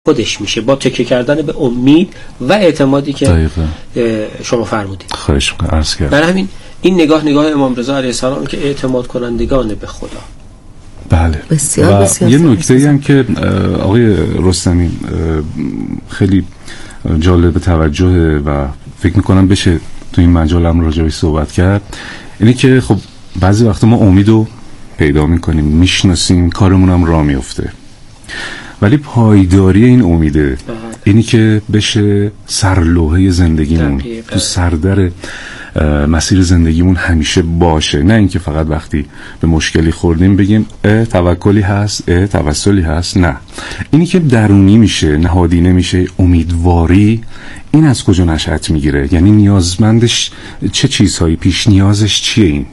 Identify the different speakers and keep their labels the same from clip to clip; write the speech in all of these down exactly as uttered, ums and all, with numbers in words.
Speaker 1: خودش میشه با تکیه کردن به امید و اعتمادی که
Speaker 2: دقیقا.
Speaker 1: شما فرمودید.
Speaker 2: خواهش می‌کنم، عرض کردم.
Speaker 1: برای همین این نگاه نگاه امام رضا علیه السلام که اعتماد کنندگان به خدا.
Speaker 2: بله.
Speaker 3: بسیار
Speaker 2: و
Speaker 3: بسیار
Speaker 2: یه نکته‌ای هم که آقای رستمی خیلی جالب توجهه و فکر میکنم بشه تو این مجال هم راجع بهش صحبت کرد، اینه که خب بعضی وقتا ما امیدو پیدا میکنیم، میشناسیم، کارمون هم راه میفته، ولی پایداری این امیده اینی که بشه سرلوحه زندگیمون،
Speaker 1: دقیقا.
Speaker 2: تو سردر مسیر زندگیمون همیشه باشه، نه اینکه فقط وقتی به مشکلی خوردیم بگیم اه توکلی هست، اه توسلی هست. نه، اینی که درونی میشه، نهادینه میشه، امیدواری، این از کجا نشأت میگیره؟ یعنی نیازمندش چه چیزهایی، پیش نیازش چیه؟ این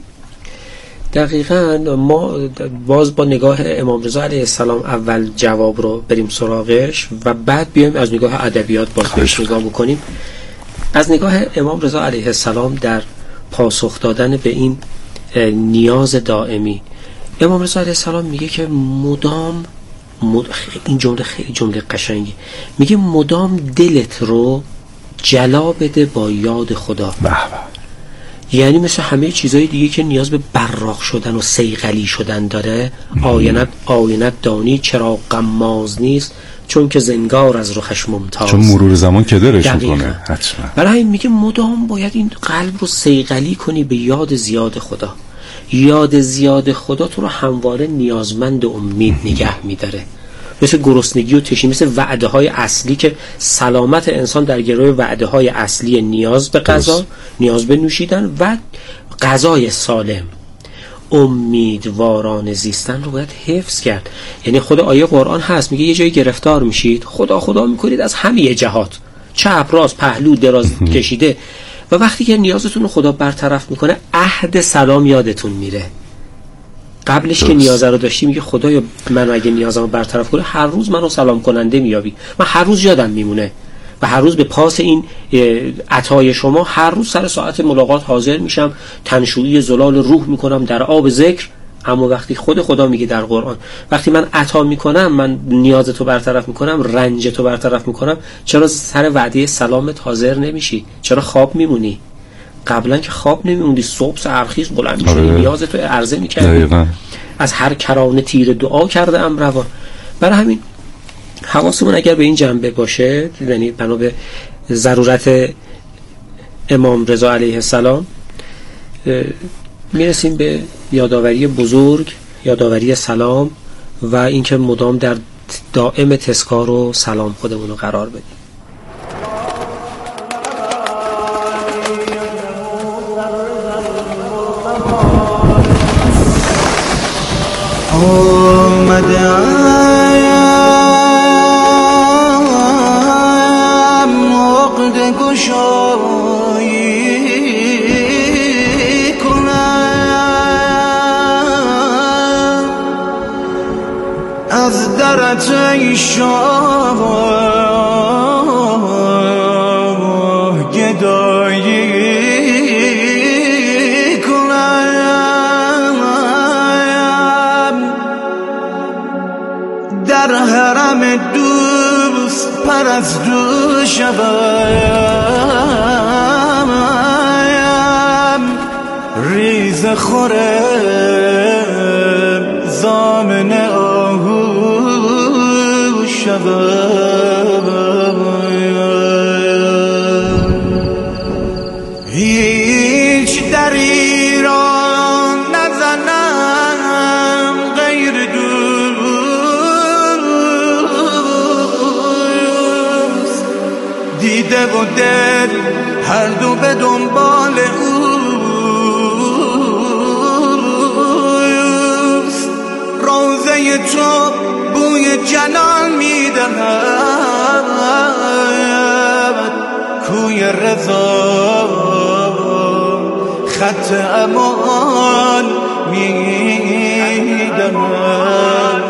Speaker 1: دقیقاً ما باز با نگاه امام رضا علیه السلام اول جواب رو بریم سراغش و بعد بیایم از نگاه ادبیات باز بهش نگاه بکنیم. از نگاه امام رضا علیه السلام در پاسخ دادن به این نیاز دائمی، امام رضا علیه السلام میگه که مدام مد... این جمله خیلی جمله قشنگی، میگه مدام دلت رو جلا بده با یاد خدا.
Speaker 2: به به.
Speaker 1: یعنی مثل همه چیزهای دیگه که نیاز به براق شدن و صیقلی شدن داره، آینت آینت دانی چرا غماز نیست چون که زنگار از رخش ممتاز،
Speaker 2: چون مرور زمان کدرش میکنه. حتما.
Speaker 1: برای این میگه مدام باید این قلب رو صیقلی کنی به یاد زیاد خدا. یاد زیاد خدا تو رو همواره نیازمند امید نگه میداره، مثل گرسنگی و تشنگی، مثل وعده های اصلی که سلامت انسان در گروه وعده های اصلی نیاز به غذا، نیاز به نوشیدن و غذای سالم. امیدواران زیستن رو باید حفظ کرد. یعنی خود آیه قرآن هست میگه یه جایی گرفتار میشید خدا خدا میکنید از همه جهات، چپ راست پهلو دراز کشیده، و وقتی که نیازتون رو خدا برطرف میکنه عهد سلام یادتون میره. قبلش که نیاز رو داشتی میگه خدایا من اگه نیازمو برطرف کنه هر روز منو سلام کننده میابی، من هر روز یادم میمونه و هر روز به پاس این عطای شما هر روز سر ساعت ملاقات حاضر میشم، تنشویی زلال روح میکنم در آب ذکر. اما وقتی خود خدا میگه در قرآن وقتی من عطا میکنم، من نیازتو برطرف میکنم، رنجتو برطرف میکنم، چرا سر وعده سلامت حاضر نمیشی؟ چرا خواب میمونی؟ قبلا که خواب نمیموندی، صبح سحرخیز بلند میشدی، نیازتو عرضه میکردی. از هر کرانه تیر دعا کرده ام روان. برای همین حواسمون اگر به این جنبه باشه، یعنی بنا به ضرورت امام رضا علیه السلام، میرسیم به یادآوری بزرگ، یادآوری سلام و اینکه مدام در دائم تذکار و سلام خودمون رو قرار بدیم.
Speaker 4: از درت ای شاه گدایی کنم، در حرم دوست پرستو شوم، ریز خورم زامن آهو شوم. هیچ دری را نزنم غیر دوست، دیده و دل هر دو به دنبال اوست، روضه تو بوی جلال میدهد، کوی رضا خط امان میدهد،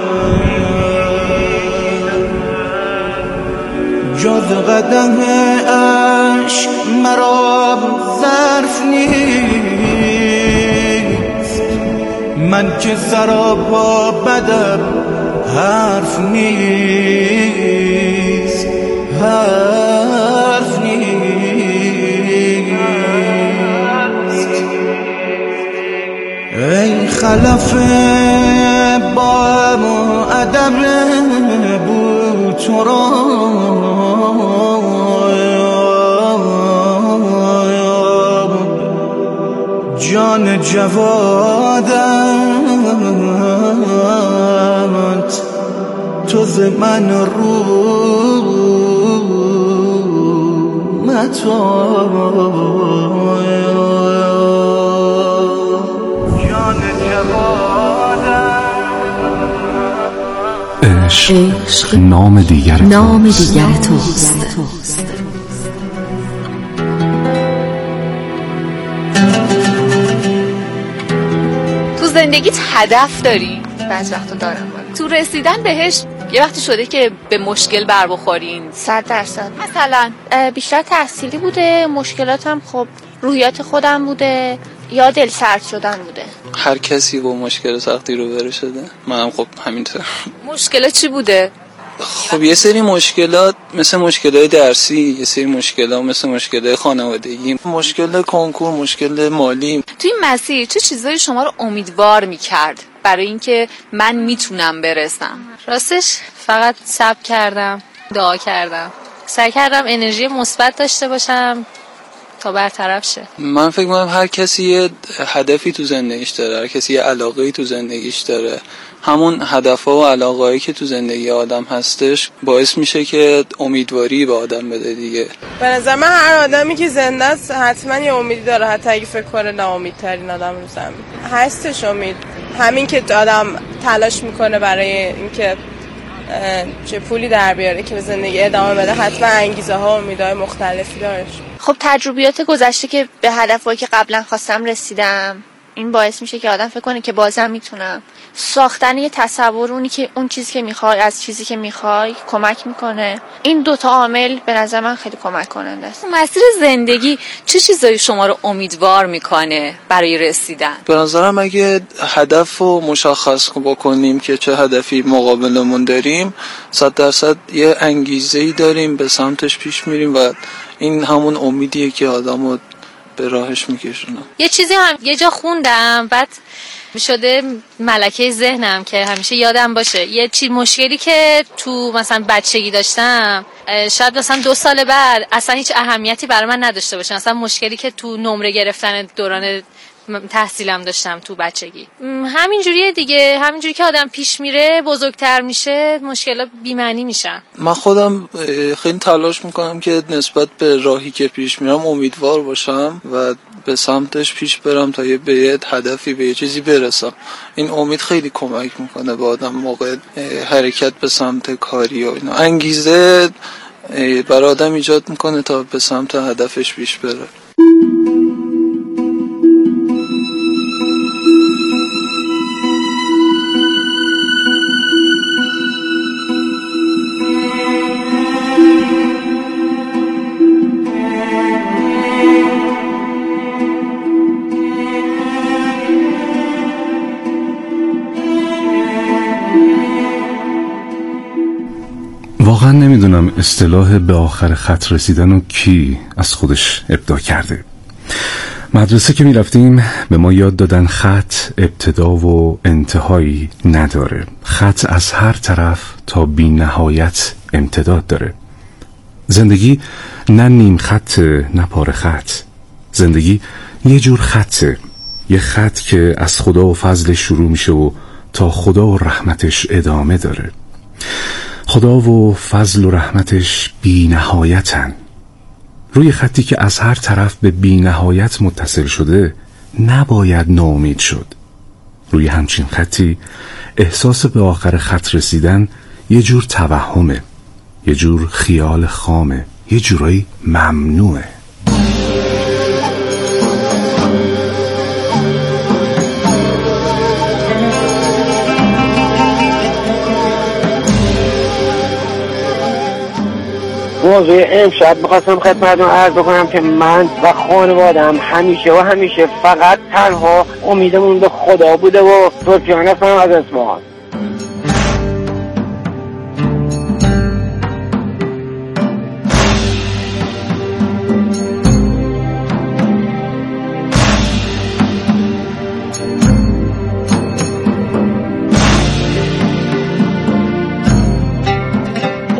Speaker 4: جز قدم عشق مرا ظرف نیست، من که سراپا بدم حرف نیست، حرف نیست. ای خلف با ادب بود تو را، جان جوادت تو ز من رو متاب، جان جوادت.
Speaker 2: عشق نام دیگر توست،
Speaker 3: نام دیگر توست.
Speaker 5: زندگیت هدف داری؟ بعض وقتا دارم باید. تو رسیدن بهش یه وقتی شده که به مشکل بر بخورین؟
Speaker 6: صد درصد.
Speaker 5: مثلا
Speaker 6: بیشتر تحصیلی بوده، مشکلاتم خب روحیات خودم بوده یا دل سرد شدن بوده.
Speaker 7: هر کسی با مشکل سختی روبرو شده، منم خب همینطور.
Speaker 5: مشکلات چی بوده؟
Speaker 7: خب یه سری مشکلات مثل مشکلات درسی، یه سری مشکلات مثل مشکلات خانوادگی، مشکل کنکور، مشکل مالی.
Speaker 5: تو این مسیر چه چیزایی شما رو امیدوار میکرد برای اینکه من میتونم برسم؟
Speaker 8: راستش فقط صبر کردم، دعا کردم، سعی کردم انرژی مثبت داشته باشم تا برطرف شه.
Speaker 7: من فکر می‌کنم هر کسی یه هدفی تو زندگیش داره، هر کسی یه علاقه‌ای تو زندگیش داره. همون هدف‌ها و علاقه‌ای که تو زندگی آدم هستش باعث میشه که امیدواری به آدم بده دیگه.
Speaker 9: به نظر من هر آدمی که زنده است حتما یه امیدی داره، حتی اگه فکر کنه ناامیدترین آدم رو زمین هستش امید. همین که آدم تلاش میکنه برای اینکه چه پولی در بیاره که به زندگی ادامه بده، حتما انگیزه ها و امیدهای مختلفی داره.
Speaker 6: خب تجربیات گذشته که به هدفایی که قبلا خواستم رسیدم، این باعث میشه که آدم فکر کنه که بازم میتونم. ساختن یه تصور اونی که اون چیزی که میخوای از چیزی که میخوای کمک میکنه. این دوتا عامل به نظر من خیلی کمک کننده است.
Speaker 5: مسیر زندگی چه چیزایی شما رو امیدوار میکنه برای رسیدن؟
Speaker 7: به نظرم اگه هدف رو مشخص بکنیم که چه هدفی مقابلمون داریم، صد درصد یه انگیزه‌ای داریم به سمتش پیش میریم و این همون امیدیه که آدمو به راهش میکشونه.
Speaker 8: یه چیزی هم یه جا خوندم بعد شده ملکه ذهنم که همیشه یادم باشه. یه چیز مشکلی که تو مثلا بچگی داشتم شاید مثلا دو سال بعد اصلا هیچ اهمیتی برای من نداشته باشه. مثلا مشکلی که تو نمره گرفتن دوران تحصیلم داشتم تو بچگی. همینجوریه دیگه، همینجوری که آدم پیش میره بزرگتر میشه مشکلات بی‌معنی میشن.
Speaker 7: من خودم خیلی تلاش میکنم که نسبت به راهی که پیش میرم امیدوار باشم و به سمتش پیش برم تا یه به یه هدفی به یه چیزی برسم. این امید خیلی کمک میکنه به آدم موقع حرکت به سمت کاری و اینا. انگیزه برای آدم ایجاد میکنه تا به سمت هدفش پیش بره.
Speaker 2: واقعا نمیدونم اصطلاح به آخر خط رسیدن و کی از خودش ابداع کرده. مدرسه که میرفتیم به ما یاد دادن خط ابتدا و انتهایی نداره. خط از هر طرف تا بی نهایت امتداد داره. زندگی نه نیم خط نه پاره خط. زندگی یه جور خطه، یه خط که از خدا و فضلش شروع میشه و تا خدا و رحمتش ادامه داره. خدا و فضل و رحمتش بی نهایتن. روی خطی که از هر طرف به بی نهایت متصل شده نباید ناامید شد. روی همچین خطی احساس به آخر خط رسیدن یه جور توهمه، یه جور خیال خامه، یه جورایی ممنوعه.
Speaker 10: موضوع امشب میخواستم خدمتتون عرض بکنم که من و خانوادم همیشه و همیشه فقط تنها امیدمون به خدا بوده و تو جانفم از اسمان.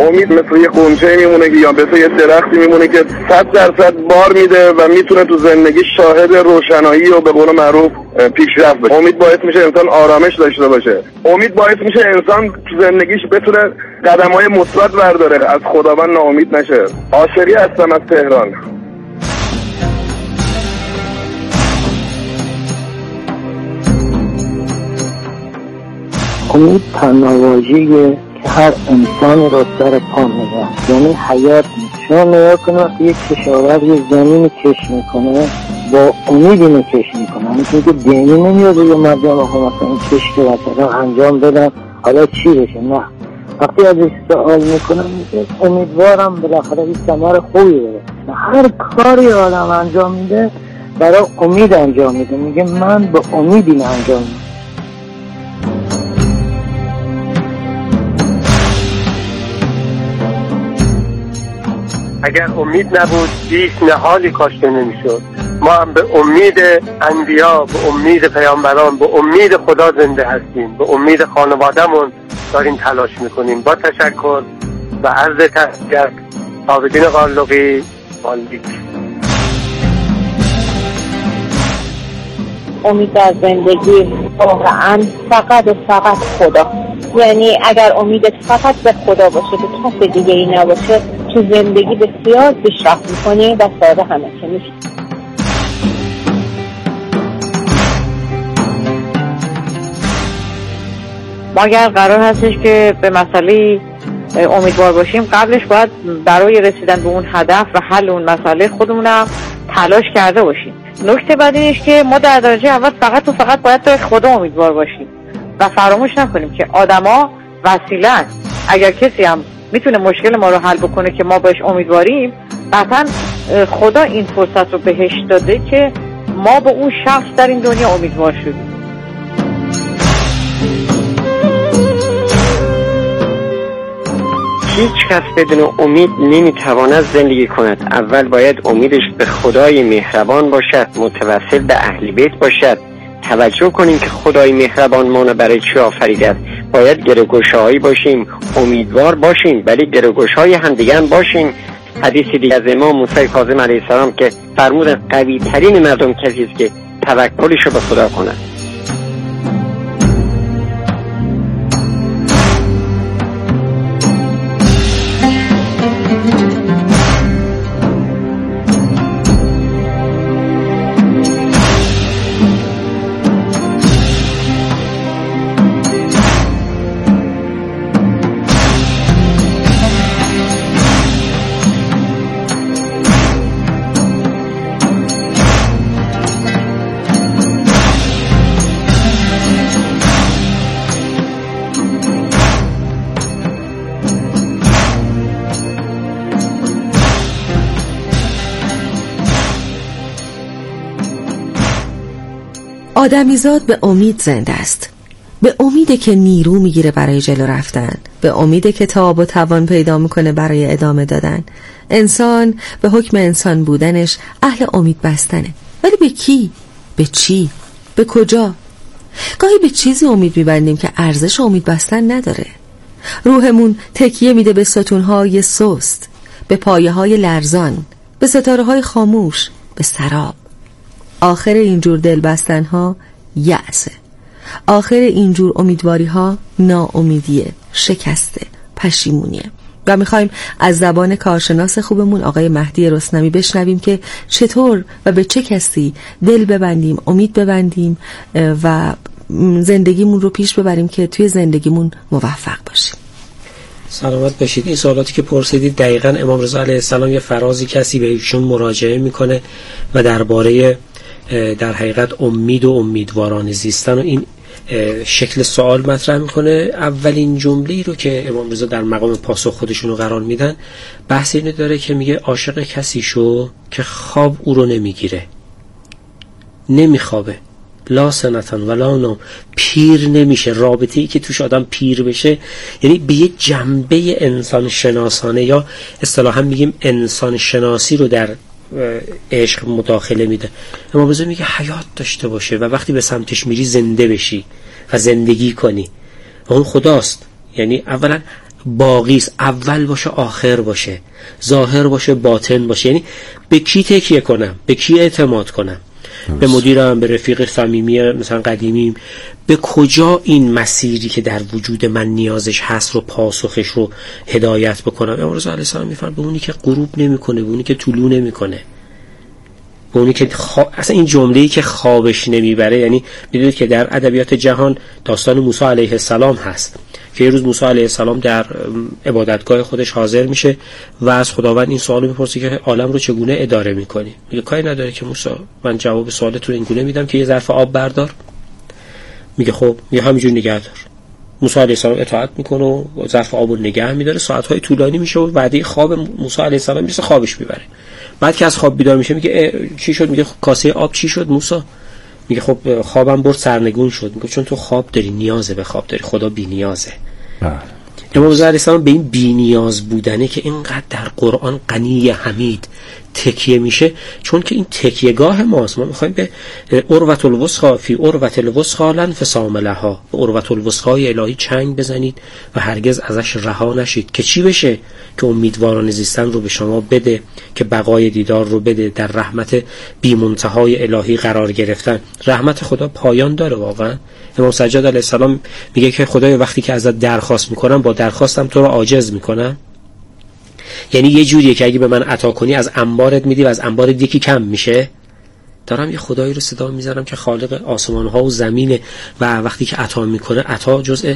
Speaker 10: امید مثل یه قنچه میمونه که یا مثل یه درختی میمونه که صد درصد بار میده و میتونه تو زندگی شاهد روشنایی و به قول معروف پیشرفت باشه. امید باعث میشه انسان آرامش داشته باشه. امید باعث میشه انسان تو زندگیش بتونه قدم‌های مثبت برداره، از خداوند ناامید نشه. عاشقی هستم از تهران.
Speaker 3: امید تناواجیه که هر انسانی رو سر پا میگه، یعنی حیات میشه. شما نگاه کنید یک کشاورز یه زمین کش میکنه با امید اینو کش میکنه، مثل که دینی نمیاد روی مردم آقا مثلا این کش که مثلا انجام بدم حالا چی بشه، نه. وقتی ازش سوال میکنم میگه امیدوارم بالاخره این ثمر خوبی بره. هر کاری آدم انجام میده برای امید انجام میده، میگه من به امید این انجام میده.
Speaker 11: اگر امید نبود هیچ نهالی کاشته نمیشد. ما هم به امید انبیا، به امید پیامبران، به امید خدا زنده هستیم، به امید خانوادهمون داریم تلاش میکنیم. با تشکر و عرض تشکر عابدین قالقی مالک.
Speaker 12: امید در زندگی واقعا فقط و فقط خدا. یعنی اگر امیدت فقط به خدا باشه، به کس دیگه ای نباشه، تو زندگی بسیار پیشرفت میکنی و ساده همه چی میشه.
Speaker 13: ما اگر قرار هستش که به مسئله امیدوار باشیم، قبلش باید برای رسیدن به اون هدف و حل اون مسئله خودمونم تلاش کرده باشیم. نکته بعد اینش که ما در درجه اول فقط و فقط باید به خدا امیدوار باشیم و فراموش نکنیم که آدما وسیله است. اگر کسی هم میتونه مشکل ما رو حل بکنه که ما بهش امیدواریم، قطعا خدا این فرصت رو بهش داده که ما به اون شخص در این دنیا امیدوار شدیم.
Speaker 10: هیچ کس بدون امید نمیتواند زندگی کند. اول باید امیدش به خدای مهربان باشد، متوسل به اهل بیت باشد. توجه کنیم که خدای مهربان ما رو برای چی آفریده است. باید گروگوشایی باشیم، امیدوار باشیم، ولی گروگوشای همدیگر باشیم. حدیث دیگه از امام موسی کاظم علیه السلام که فرمودند قوی ترین مردم کسی است که توکلش رو به خدا کند.
Speaker 14: آدمیزاد به امید زنده است، به امیده که نیرو میگیره برای جلو رفتن، به امیده که تاب و توان پیدا میکنه برای ادامه دادن. انسان به حکم انسان بودنش اهل امید بستنه، ولی به کی؟ به چی؟ به کجا؟ گاهی به چیزی امید میبندیم که ارزش امید بستن نداره. روحمون تکیه میده به ستونهای سست، به پایه های لرزان، به ستاره های خاموش، به سراب. آخر اینجور دل بستن ها یأسه. آخر اینجور امیدواری ها ناامیدیه، شکسته، پشیمونیه. و میخوایم از زبان کارشناس خوبمون آقای مهدی رستمی بشنویم که چطور و به چه کسی دل ببندیم، امید ببندیم و زندگیمون رو پیش ببریم که توی زندگیمون موفق باشیم.
Speaker 1: سلامت باشید. این سوالاتی که پرسیدید دقیقاً امام رضا علیه السلام یه فرازی کسی به ایشون مراجعه میکنه و درباره در حقیقت امید و امیدواران زیستن و این شکل سوال مطرح میکنه. اولین جمله‌ای رو که امام رضا در مقام پاسخ خودشون رو قرار میدن بحث اینو داره که میگه عاشق کسی شو که خواب او رو نمیگیره، نمیخوابه، لا سنتن ولا نوم، پیر نمیشه. رابطه‌ای که توش آدم پیر بشه یعنی به یه جنبه انسان شناسانه یا اصطلاحاً میگیم انسان شناسی رو در عشق مداخله میده. امام رضا میگه حیات داشته باشه و وقتی به سمتش میری زنده بشی و زندگی کنی و اون خداست. یعنی اولا باقی است، اول باشه آخر باشه، ظاهر باشه باطن باشه. یعنی به کی تکیه کنم، به کی اعتماد کنم؟ به مدیرم، به رفیق صمیمی مثلا قدیمیم، به کجا این مسیری که در وجود من نیازش هست رو پاسخش رو هدایت بکنم؟ امام رضا علیه السلام میفرمایند به اونی که غروب نمیکنه، به اونی که طلوع نمیکنه، به اونی که خواب... اصلا این جمله‌ای که خوابش نمیبره. یعنی میدونید که در ادبیات جهان داستان موسی علیه السلام هست که یه روز موسی علیه السلام در عبادتگاه خودش حاضر میشه و از خداوند این سوالو میپرسه که عالم رو چگونه اداره میکنی؟ میگه کاری نداره که موسی، من جواب سوالت رو اینگونه میدم که یه ظرف آب بردار. میگه خب، میگه همینجوری نگه دار. موسی علیه السلام اطاعت میکنه و ظرف آب رو نگه میداره. ساعت‌های طولانی میشه و وعده خواب موسی علیه السلام میرسه، خوابش میبره. بعد که از خواب بیدار میشه میگه چی شد؟ میگه کاسه آب چی شد موسی؟ میگه خب خوابم برد سرنگون شد. میگه چون تو خواب داری، نیازه به خواب داری، خدا بی نیازه. امام رضا علیه السلام به این بی نیاز بودنه که اینقدر در قرآن غنی حمید تکیه میشه، چون که این تکیهگاه ماست. ما میخوایم به عروة الوثقی فی عروة الوثقی لا انفصام لها، به عروة الوثقی الهی چنگ بزنید و هرگز ازش رها نشید که چی بشه؟ که امیدواران زیستن رو به شما بده، که بقای دیدار رو بده، در رحمت بی منتهای الهی قرار گرفتن. رحمت خدا پایان داره واقعا. امام سجاد علیه السلام میگه که خدای وقتی که ازت درخواست میکنم، با درخواستم تو رو عاجز میکنم. یعنی یه جوریه که اگه به من عطا کنی از انبارت میدی و از انبارت یکی کم میشه. دارم یه خدایی رو صدا میذارم که خالق آسمان ها و زمینه و وقتی که عطا میکنه، عطا جزء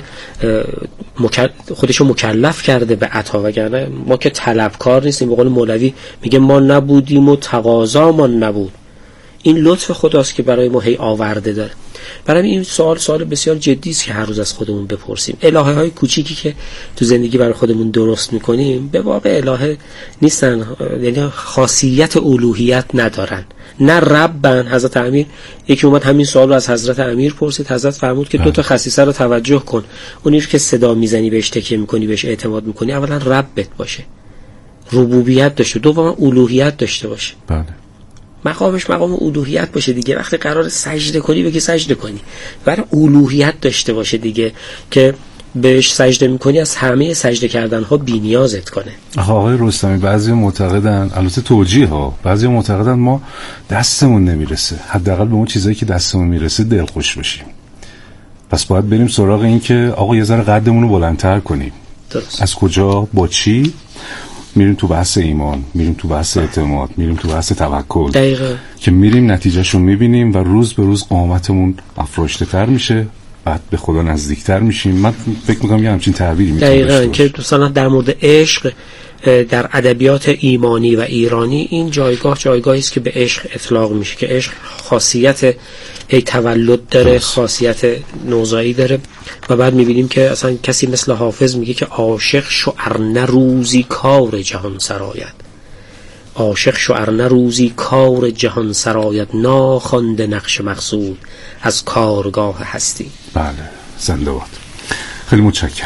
Speaker 1: خودشو مکلف کرده به عطا، وگرنه ما که طلبکار نیستیم. به قول مولوی میگه ما نبودیم و تقاضامان نبود. این لطف خداست که برای ما هی آورده داره. برای این سوال سوال بسیار جدی است که هر روز از خودمون بپرسیم. الهه های کوچیکی که تو زندگی برای خودمون درست میکنیم به واقع الهه نیستن، یعنی خاصیت الوهیت ندارن، نه ربن. حضرت امیر یکی اومد همین سوال رو از حضرت امیر پرسید، حضرت فرمود که دو تا خصیصه رو توجه کن. اونی که صدا میزنی، بهش تکیه میکنی، بهش اعتماد میکنی، اولا ربت باشه، ربوبیت داشته، دوما الوهیت داشته باشه.
Speaker 2: بله.
Speaker 1: مقامش مقام الوهیت باشه دیگه. وقتی قرار سجده کنی بگی سجده کنی، برای الوهیت داشته باشه دیگه، که بهش سجده میکنی از همه سجده کردن ها بی نیازت کنه.
Speaker 2: آقای رستمی، بعضی معتقدن، البته توجیه ها، بعضی معتقدن ما دستمون نمیرسه، حداقل به اون چیزایی که دستمون میرسه دلخوش باشیم، پس باید بریم سراغ این که آقا یه ذره قدمون رو بلندتر کنیم.
Speaker 1: درست.
Speaker 2: از کجا، با چی؟ میریم تو بحث ایمان، میریم تو بحث اعتماد، میریم تو بحث توکل.
Speaker 1: دقیقاً.
Speaker 2: که میریم نتیجهشو میبینیم و روز به روز قامتمون افراشته تر میشه، بعد به خدا نزدیکتر میشیم. من فکر میکنم یه همچین تعبیری میتونه
Speaker 1: دقیقاً که مثلا در مورد عشق در ادبیات ایمانی و ایرانی این جایگاه جایگاهی است که به عشق اطلاق میشه، که عشق خاصیت ای تولد داره، خاصیت نوزایی داره. و بعد میبینیم که اصلا کسی مثل حافظ میگه که عاشق شو ارنه روزی کار جهان سراید، عاشق شو ارنه روزی کار جهان سراید، ناخوانده نقش مقصود از کارگاه هستی.
Speaker 2: بله، زنده باد. خیلی متشکرم.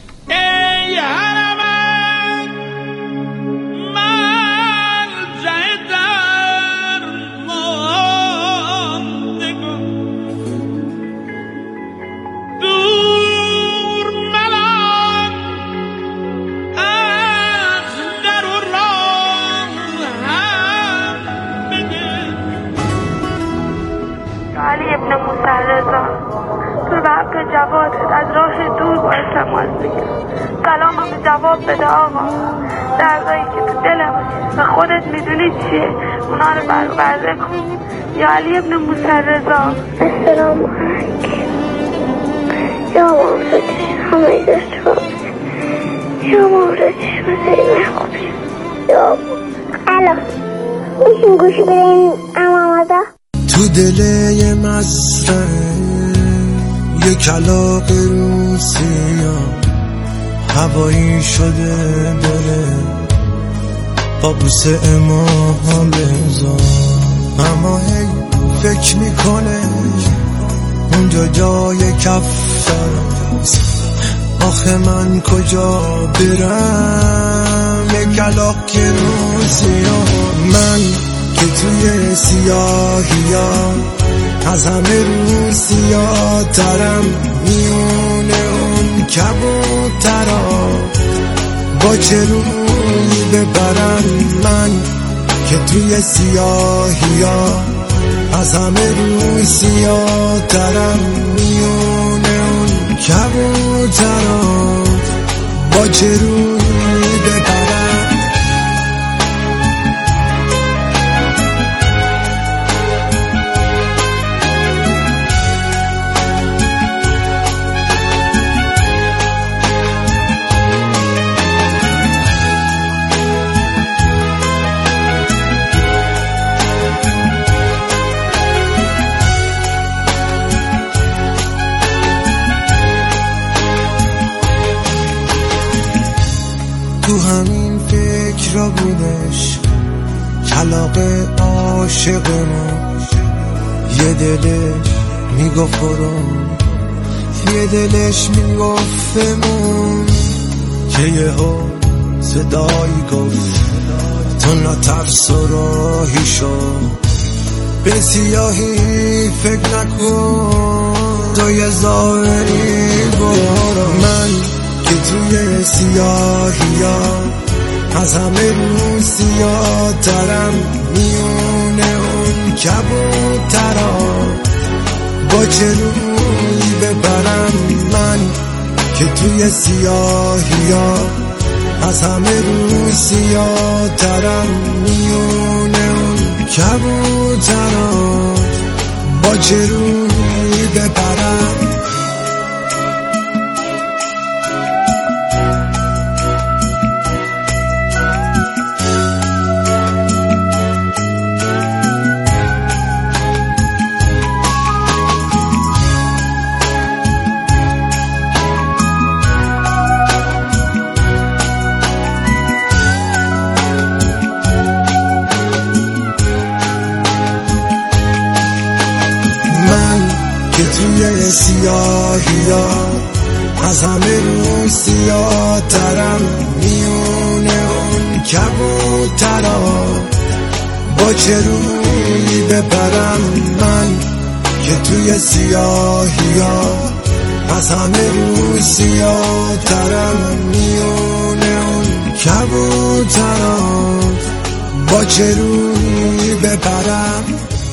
Speaker 15: جواد از راه دور با التماس میگم سلامم به جواب بده آقا، دردایی که تو دلم و خودت میدونی چیه اونا رو برآورده کن. یا علی ابن موسی رضا.
Speaker 16: السلام علیکم یا مولانا همه دستور یا مولانا مسیح خوبی یا الو میشیم گوش بریم امامادا
Speaker 4: تو دل مستن یه کلاق روسیا هوایی شده داره قابوس امام بزار، اما هی فکر میکنه اونجا جای کفترست، آخه من کجا برم یه کلاق روسیا، من که توی سیاهی ها از همه روسیا ترم، میونه اون کبوترا با چه روی ببرم من که توی سیاهی ها از همه روی سیاه ترم میونه اون کبوترها با چه روی ببرم تو همین فکر را بودش کلاقه عاشقمون یه دلش میگفت برون یه دلش میگفتمون که یه ها صدایی گفت تو نترس و راهی شو به سیاهی فکر نکن تو یه ظاهری برو من که توی سیاهی ها از همه رو سیاه ترم میونه اون کبوترها با چه روی ببرم من که توی سیاهی ها از همه رو سیاه ترم میونه اون کبوترها با چه روی ببرم توی سیاهی ها از همه رو سیاه ترم میونه اون کبوترها با چه روی ببرم من که توی سیاهی ها از همه رو سیاه ترم میونه اون کبوترها با چه روی ببرم.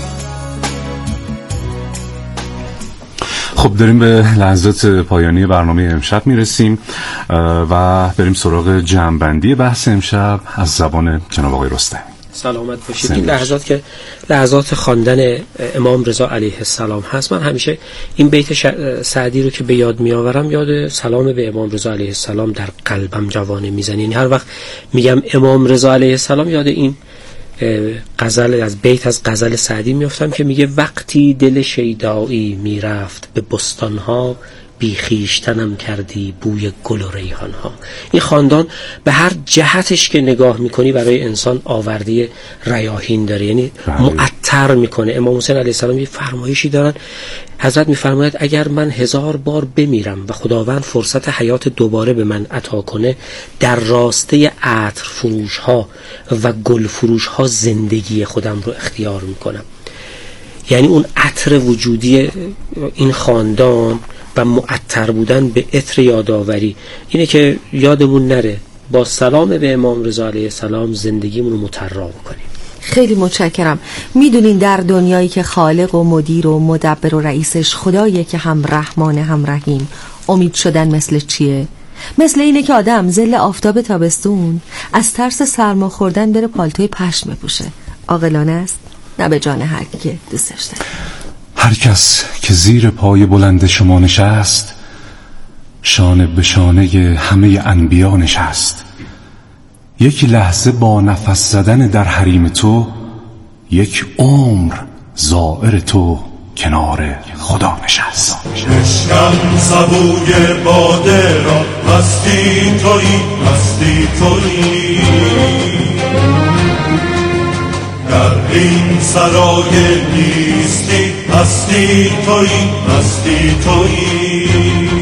Speaker 2: خب داریم به لحظات پایانی برنامه امشب میرسیم و بریم سراغ جمع‌بندی بحث امشب از زبان جناب آقای رستمی.
Speaker 1: سلامت باشید. این لحظات که لحظات خواندن امام رضا علیه السلام هست، من همیشه این بیت سعدی رو که به یاد می آورم یاد سلام به امام رضا علیه السلام در قلبم جوانه میزنه. یعنی هر وقت میگم امام رضا علیه السلام یاد این غزل از بیت از غزل سعدی میافتم که میگه وقتی دل شیدایی میرفت به بستانها بی خویشتنم کردی بوی گل و ریحان ها. این خاندان به هر جهتش که نگاه میکنی برای انسان آورده ریاحین داره، یعنی معطر میکنه. امام حسین علیه السلام یه فرمایشی دارن، حضرت میفرماید اگر من هزار بار بمیرم و خداوند فرصت حیات دوباره به من عطا کنه، در راسته عطر فروش ها و گل فروش ها زندگی خودم رو اختیار میکنم. یعنی اون عطر وجودی این خاندان و معطر بودن به عطر یادآوری اینه که یادمون نره با سلام به امام رضا علیه السلام زندگیمون رو مطرح کنیم.
Speaker 14: خیلی متشکرم. میدونین در دنیایی که خالق و مدیر و مدبر و رئیسش خداییه که هم رحمان هم رحیم، امید شدن مثل چیه؟ مثل اینه که آدم ظل آفتاب تابستون از ترس سرما خوردن بره پالتوی پشم بپوشه. عاقلانه است؟ نه به جان هر کی که دوستش داره.
Speaker 2: هر کس که زیر پای بلند شما نشست، شانه به شانه همه انبیا نشست. یک لحظه با نفس زدن در حریم تو، یک عمر زائر تو کنار خدا نشست.
Speaker 17: بشکن سبوی باده را، مستی تویی مستی تویی، در این سرای نیستی مستی تویی مستی تویی.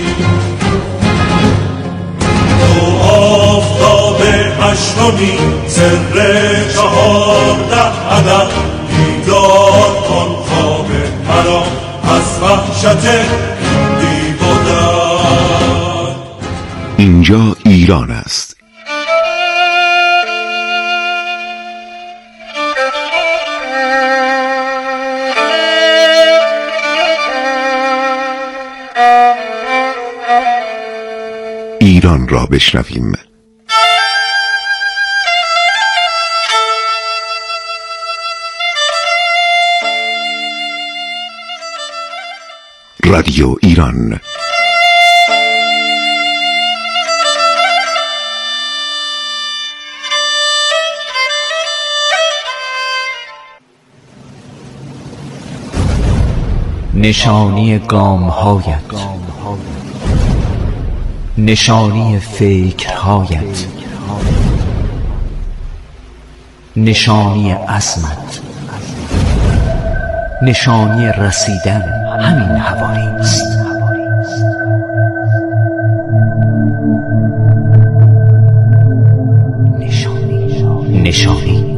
Speaker 17: تو آفتاب هشتمی سر چهارده عدد، بیدار کن خواب مرا از وحشت بی بودن.
Speaker 18: اینجا ایران است. ایران را بشنویم. رادیو ایران.
Speaker 19: نشانی گام‌هایت، نشانی فکرهایت، نشانی عزمت، نشانی رسیدن همین حوالی است. نشانی نشانی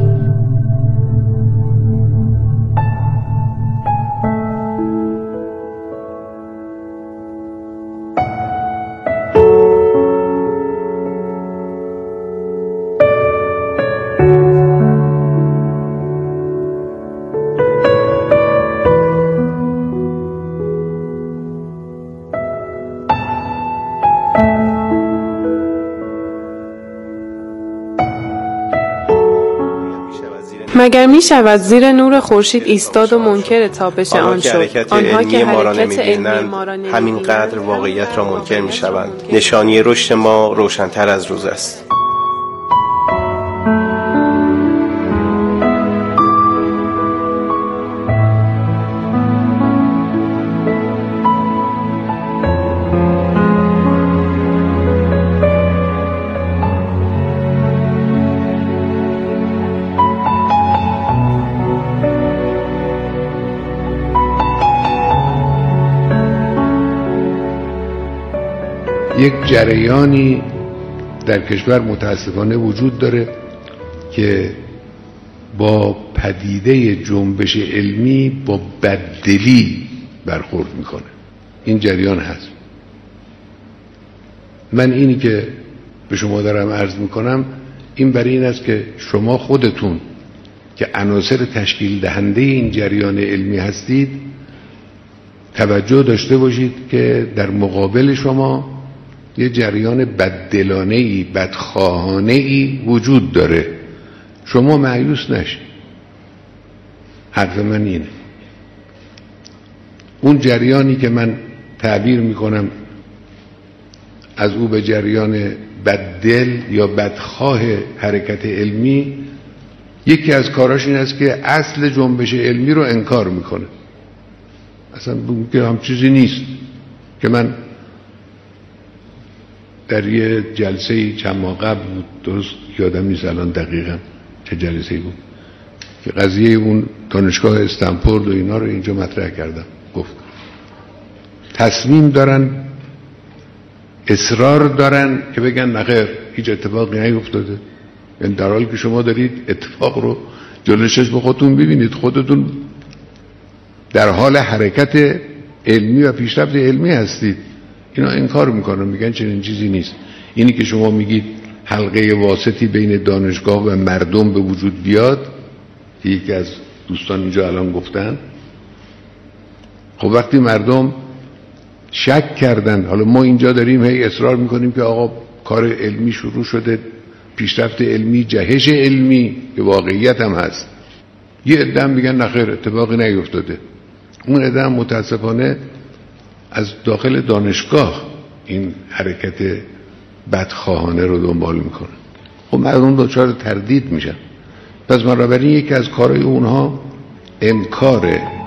Speaker 9: مگر می شود زیر نور خورشید ایستاد و منکر تابش آن شد؟ آنها که حرکت علمی ما را نمی
Speaker 20: همینقدر واقعیت را منکر می شوند. نشانی رشد ما روشن‌تر از روز است.
Speaker 21: یک جریانی در کشور متاسفانه وجود داره که با پدیده جنبش علمی با بددلی برخورد میکنه. این جریان هست. من اینی که به شما دارم عرض میکنم این برای این است که شما خودتون که عناصر تشکیل دهنده این جریان علمی هستید توجه داشته باشید که در مقابل شما یه جریان بددلانه‌ای بدخواهانه‌ای وجود داره. شما مایوس نشید. حرف من اینه. اون جریانی که من تعبیر میکنم از او به جریان بددل یا بدخواه حرکت علمی، یکی از کاراش این است که اصل جنبش علمی رو انکار میکنه. اصلا که هم چیزی نیست. که من در یه جلسه چند ماه قبل بود، درست یادم نیست الان دقیقا چه جلسه بود، که قضیه اون دانشگاه استنفورد و اینا رو اینجا مطرح کردم. گفت تصمیم دارن، اصرار دارن که بگن نخیر هیچ اتفاقی نیفتاده. یعنی در حالی که شما دارید اتفاق رو جلوی چشم خودتون ببینید، خودتون در حال حرکت علمی و پیشرفت علمی هستید. اینا انکار میکنن، میگن چنین چیزی نیست. اینی که شما میگید حلقه واسطی بین دانشگاه و مردم به وجود بیاد، که یکی از دوستان اینجا الان گفتن، خب وقتی مردم شک کردن، حالا ما اینجا داریم هی اصرار میکنیم که آقا کار علمی شروع شده، پیشرفت علمی، جهش علمی، که واقعیت هم هست، یه عده میگن نخیر اتفاقی نیفتاده. اون عده متاسفانه از داخل دانشگاه این حرکت بدخواهانه رو دنبال میکنه. خب مردم دچار تردید میشن. پس بنابراین یکی از کارهای اونها انکار